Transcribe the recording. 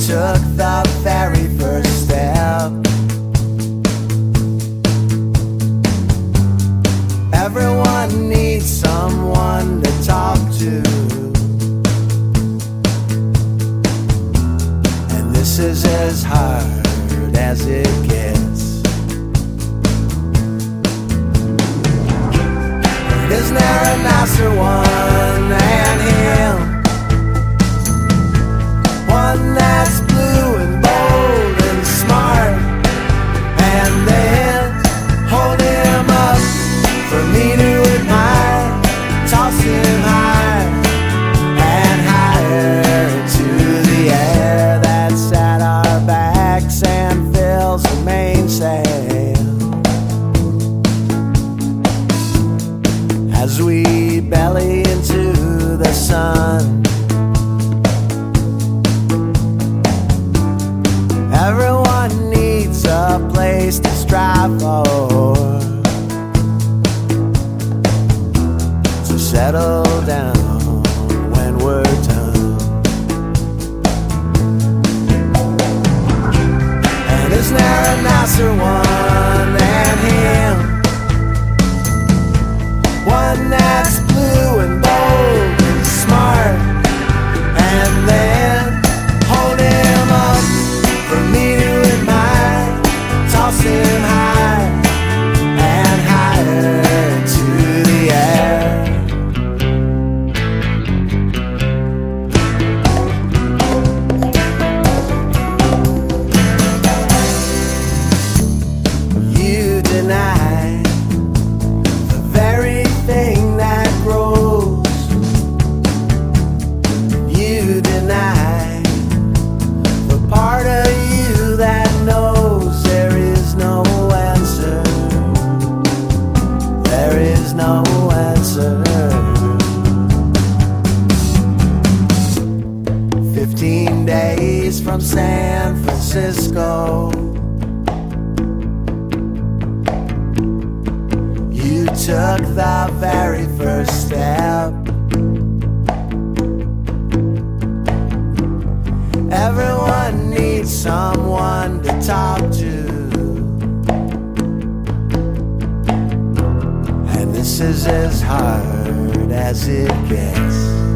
took the very first step. Everyone needs someone to talk to, and this is as hard as it gets. Isn't there a nicer one than him? One that's blue and bold and smart, and then hold him up for me to admire. Toss him high and higher to the air that's at our backs and fills the mainsail as we belly into the sun. Everyone needs a place to strive for, so settle down when we're done. And isn't there a nicer one than him? One that's blue and bold and smart, and then hold him up for me to admire. Toss him high and higher to the air. You deny the very thing that grows. You deny the part of you that knows there is no answer. There is no answer. 15 days from San Francisco, you took the very first step. Everyone needs someone to talk to, and this is as hard as it gets.